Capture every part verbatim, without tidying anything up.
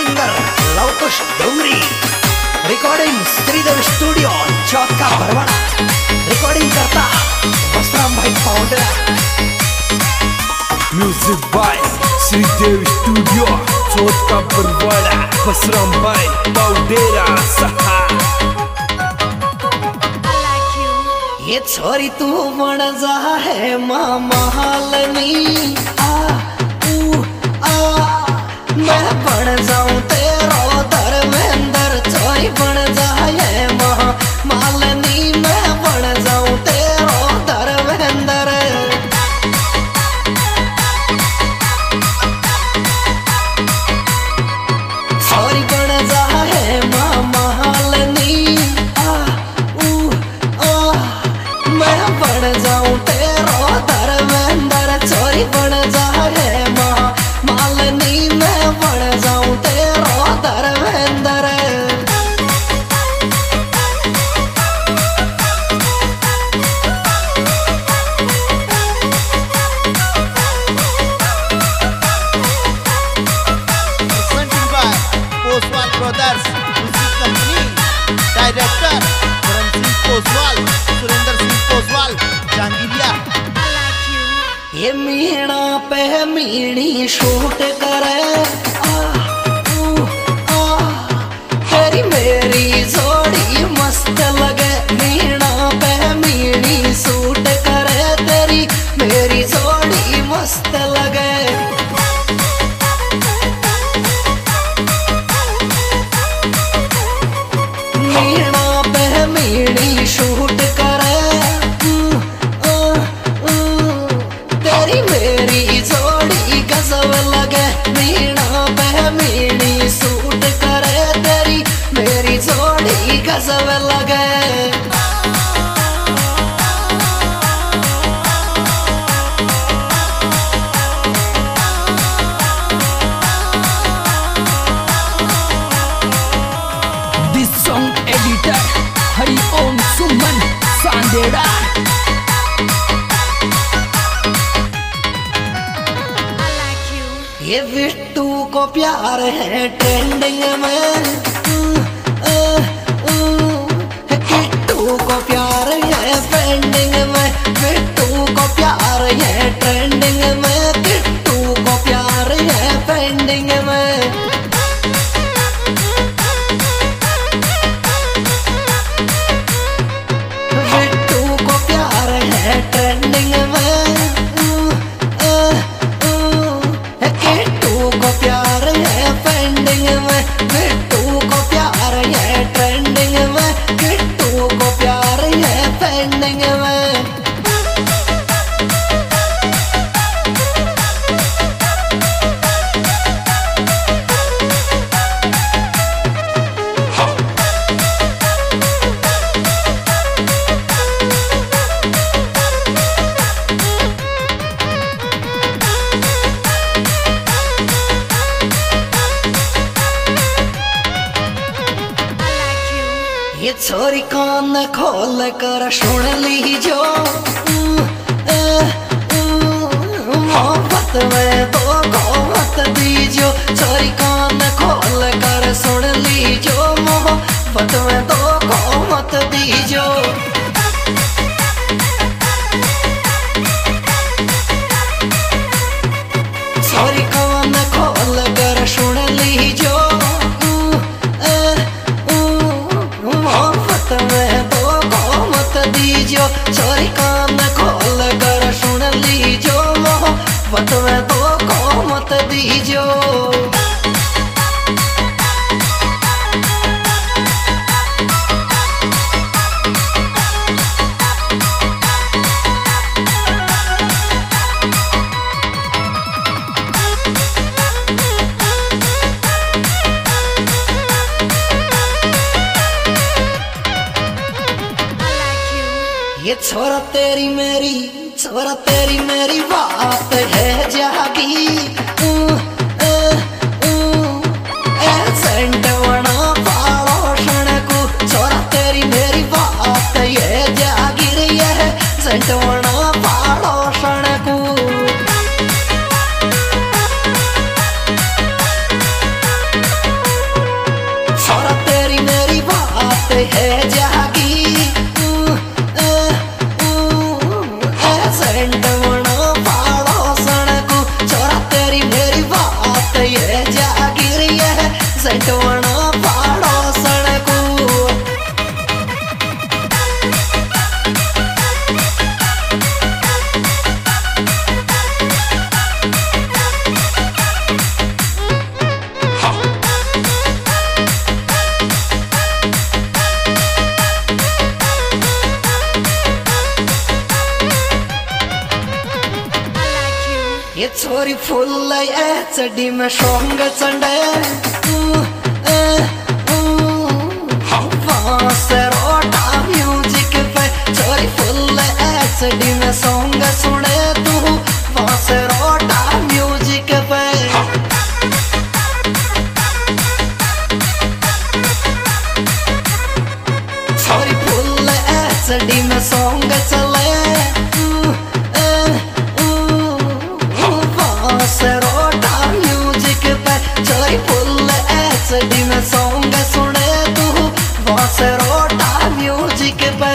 Singer Lavkush Dongri, recording Shridev studio Chauth ka भरवाड़ा, recording करता बसराम भाई पाउडर। Music by Shridev studio Chauth ka भरवाड़ा, बसराम भाई पाउडेरा सहा। ये छोरी तू बन जा है माँ महालनी, आ ऊ आ मैं बन जाऊं तेरो धर्मेंद्र। छोरी बन जा है माँ महालनी, मैं बन जाऊं तेरो धर्मेंद्र। छोरी बन जा है माँ महालनी, आ ऊ आ मैं बन जाऊं तेरो धर्मेंद्र। छोरी बन जा है माँ मालनी, मैं बन जाऊं तेरो Dharmendra. Presented by Poswal Brothers Music Company, Director Karan Singh Poswal, Surendra Singh Poswal, Jangiriya. ये मीणा पे मीणी शूट करे, आ ऊ आ तेरी मेरी जोड़ी मस्त लगे। मीणा पे मीणी शूट करे, तेरी मेरी जोड़ी मस्त लगे। मीणा पे मीणी शूट करे, तेरी मेरी जोड़ी गजब लगे। मीणा पे मीणी सूट करे, तेरी मेरी जोड़ी गजब लगे। This song editor Hari Om Suman Sandera. ये बिट्टू को प्यार है ट्रेंडिंग में, किट्टू को प्यार है पेंडिंग में। बिट्टू को प्यार है ट्रेंडिंग में, किट्टू को प्यार है पेंडिंग में। बिट्टू को प्यार है ट्रेंडिंग में, किट्टू को प्यार है पेंडिंग में। बिट्टू को प्यार है ट्रेंडिंग में, किट्टू को प्यार है पेंडिंग में। ये छोरी कान खोल कर सुन लीजो, मोहब्बत में तो मत दीजो। छोरी कान खोल कर सुन लीजो, मोहब्बत में तो मत दीजो। छोरी कान खोल कर सुन लीजो, मोहब्बत में तो मत दीजो। छोरी कान खोल कर सुन लीजो, मोहब्बत में तो मत दीजो। ये छोरा तेरी मेरी, छोरा तेरी मेरी बात है जागी। एजेंट बना पाड़ोशन को, छोरा तेरी मेरी बात ये जागी रही है। एजेंट बना पाड़ोशन को। ये जागिर ये सेटवना पाड़ो सड़कू ये छोरी फुल चढ़ी में शोंग चंडे रोटा म्यूजिक पे छोरी फुल चढ़ी में सॉन्ग सुने तू वास रोटा म्यूजिक पे छोरी फुल चढ़ी में सॉन्ग चले रोटा म्यूजिक पे छोरी फुल एचडी में सॉन्ग सुने तू वास रोटा म्यूजिक पे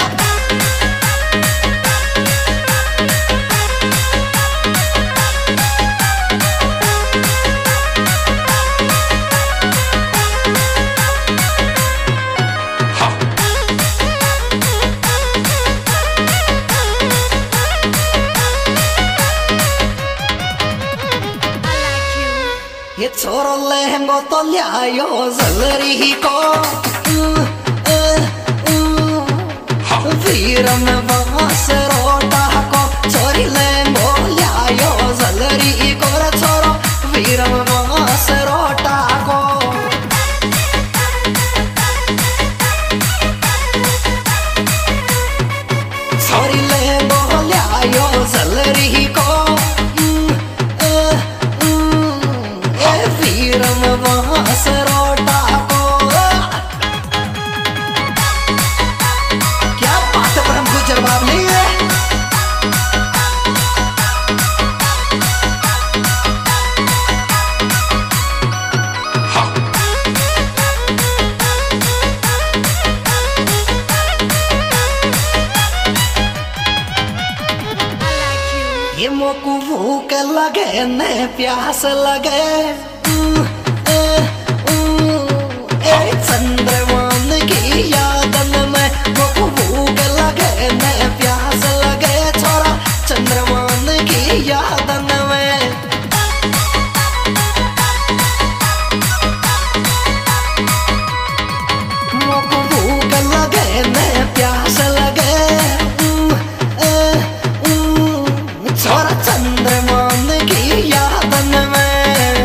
ये छोरो लहंगो तो लियायो जलरी को वीर में वास रोटा को छोरी लहंगो लियायो जलरी को रे छोरो वीर में वास रोटा को छोरी लहंगो लियायो जलरी को रोटा को क्या बात है पर हमको जवाब नहीं है ये मोकू भूख लगे ने प्यास लगे चंद्रमान की यादन में भूख लगे न प्यास लगे छोरा चंद्रमान की यादन में भूख लगे न प्यास लगे छोरा चंद्रमान की यादन में।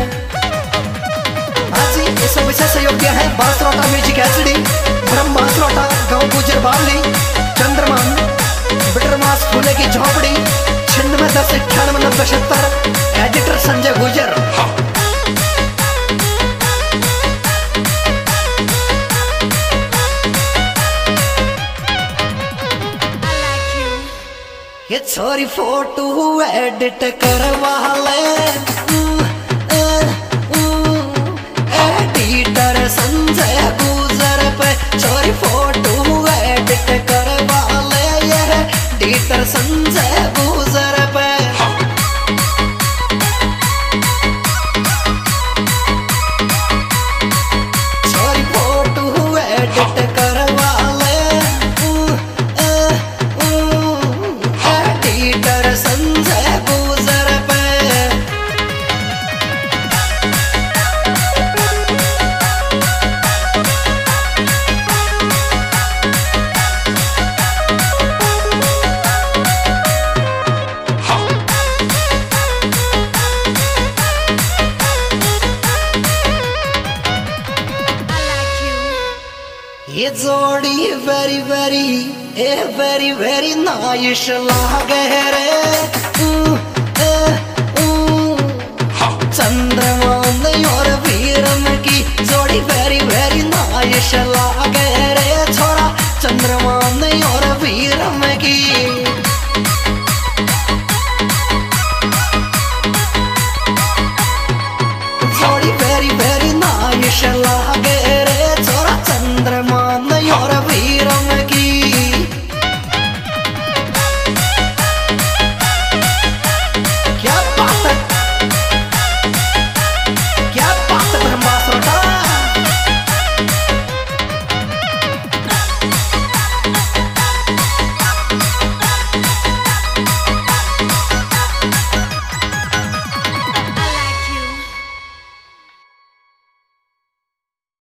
आज ये सब विशेष सहयोग दिया है बांसरोटा म्यूजिक एचडी ब्रह्म बांसरोटा गांव गुजर बावली चंद्रमान बिटरमास फूले की झोपड़ी छिन्नवे दस अठानवे नब्बे सत्तर एडिटर संजय गुजर। ये छोरी फोटो एडिट करवा ले एडिटर संजय गुजर पे छोरी फोटो एडिट करवा ले ये एडिटर संजय गुजर पे छोरी फोटो एडिट करवा ले एडिटर संजय गुजर पे। ये जोड़ी very very a very very nice लागे रे चंद्रमान और वीरम की जोड़ी वेरी वेरी नाइस लागे रे छोरा चंद्रमान और वीरम की। जोड़ी वेरी वेरी नाइस